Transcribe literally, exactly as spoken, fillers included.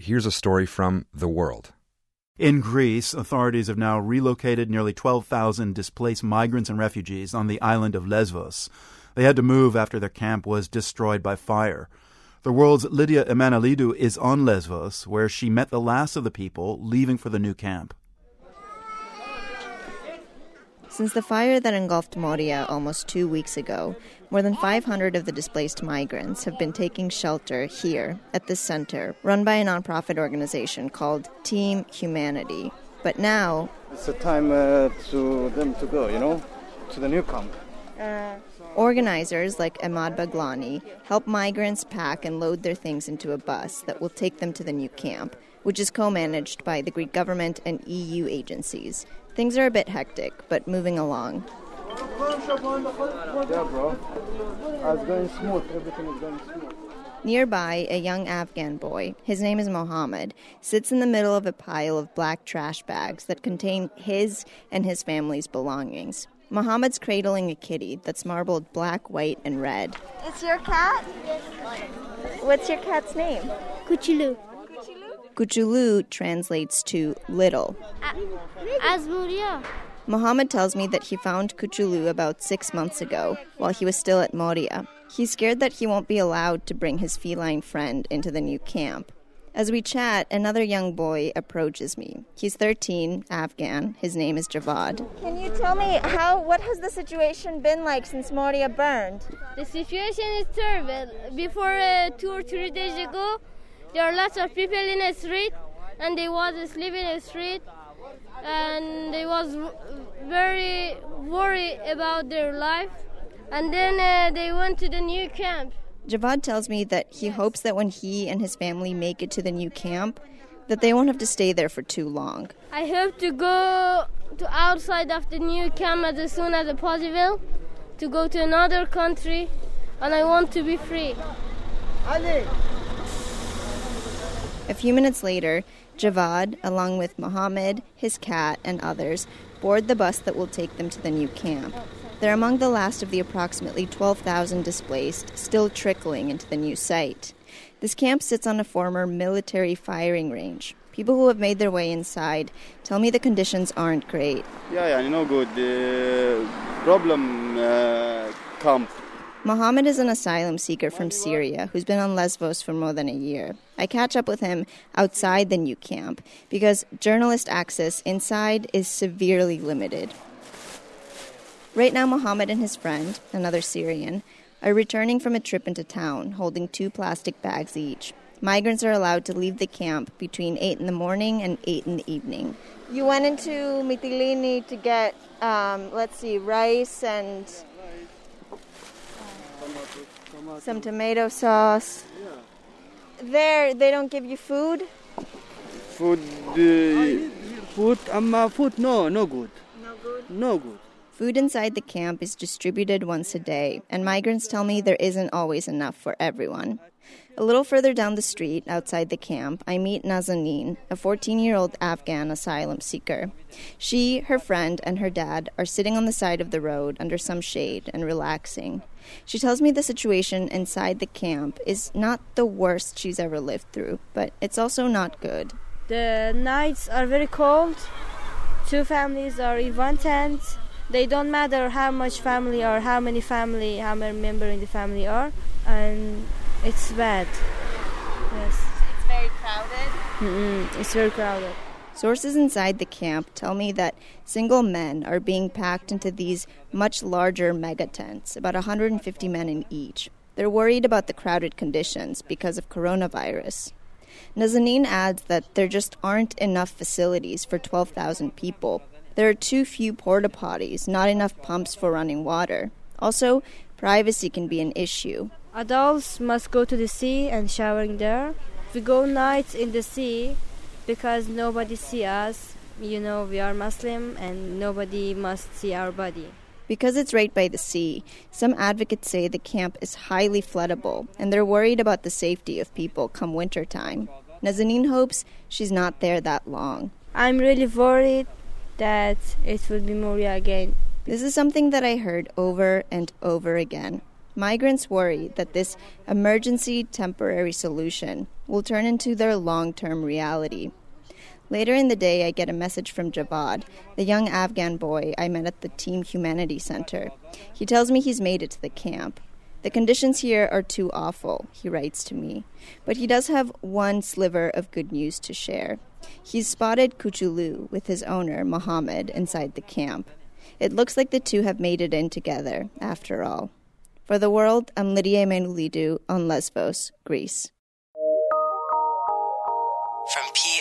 here's a story from The World. In Greece, authorities have now relocated nearly twelve thousand displaced migrants and refugees on the island of Lesvos. They had to move after their camp was destroyed by fire. The World's Lydia Emanuelidou is on Lesvos, where she met the last of the people leaving for the new camp. Since the fire that engulfed Moria almost two weeks ago, more than five hundred of the displaced migrants have been taking shelter here at this center, run by a nonprofit organization called Team Humanity. But now... It's a time uh, to them to go, you know, to the new camp. Uh, organizers like Ahmad Baglani help migrants pack and load their things into a bus that will take them to the new camp, which is co-managed by the Greek government and E U agencies. Things are a bit hectic, but moving along. Yeah, bro. It's going smooth. Everything is going smooth. Nearby, a young Afghan boy, his name is Mohammed, sits in the middle of a pile of black trash bags that contain his and his family's belongings. Mohammed's cradling a kitty that's marbled black, white, and red. It's your cat? What's your cat's name? Kuchulu. Kuchulu translates to little. Azmuria. Mohammed tells me that he found Kuchulu about six months ago while he was still at Moria. He's scared that he won't be allowed to bring his feline friend into the new camp. As we chat, another young boy approaches me. He's thirteen, Afghan. His name is Javad. Can you tell me how? What has the situation been like since Moria burned? The situation is terrible. Before uh, two or three days ago, there are lots of people in the street, and they was sleeping in the street, and they was very worried about their life. And then uh, they went to the new camp. Javad tells me that he hopes that when he and his family make it to the new camp, that they won't have to stay there for too long. I hope to go to outside of the new camp as soon as possible, to go to another country, and I want to be free. Ali. A few minutes later, Javad, along with Mohammed, his cat, and others, board the bus that will take them to the new camp. They're among the last of the approximately twelve thousand displaced still trickling into the new site. This camp sits on a former military firing range. People who have made their way inside tell me the conditions aren't great. Yeah, yeah, no good. The uh, problem uh, camp. Mohammed is an asylum seeker from Syria who's been on Lesvos for more than a year. I catch up with him outside the new camp because journalist access inside is severely limited. Right now, Mohammed and his friend, another Syrian, are returning from a trip into town holding two plastic bags each. Migrants are allowed to leave the camp between eight in the morning and eight in the evening. You went into Mytilene to get, um, let's see, rice and some tomato sauce. There, they don't give you food? Food, uh, food, um, uh, food, no, no good. No good? No good. Food inside the camp is distributed once a day, and migrants tell me there isn't always enough for everyone. A little further down the street, outside the camp, I meet Nazanin, a fourteen-year-old Afghan asylum seeker. She, her friend, and her dad are sitting on the side of the road under some shade and relaxing. She tells me the situation inside the camp is not the worst she's ever lived through, but it's also not good. The nights are very cold. Two families are in one tent. They don't matter how much family or how many family, how many members in the family are, and it's bad. Yes. It's very crowded? Mm-mm, it's very crowded. Sources inside the camp tell me that single men are being packed into these much larger mega tents, about one hundred fifty men in each. They're worried about the crowded conditions because of coronavirus. Nazanin adds that there just aren't enough facilities for twelve thousand people. There are too few porta potties, not enough pumps for running water. Also, privacy can be an issue. Adults must go to the sea and showering there. We go nights in the sea because nobody see us. You know, we are Muslim and nobody must see our body. Because it's right by the sea, some advocates say the camp is highly floodable, and they're worried about the safety of people come wintertime. Nazanin hopes she's not there that long. I'm really worried that it will be Moria again. This is something that I heard over and over again. Migrants worry that this emergency temporary solution will turn into their long-term reality. Later in the day, I get a message from Javad, the young Afghan boy I met at the Team Humanity Center. He tells me he's made it to the camp. The conditions here are too awful, he writes to me. But he does have one sliver of good news to share. He's spotted Kuchulu with his owner, Mohammed, inside the camp. It looks like the two have made it in together, after all. For The World, I'm Lydia Emanuelidou on Lesvos, Greece. From P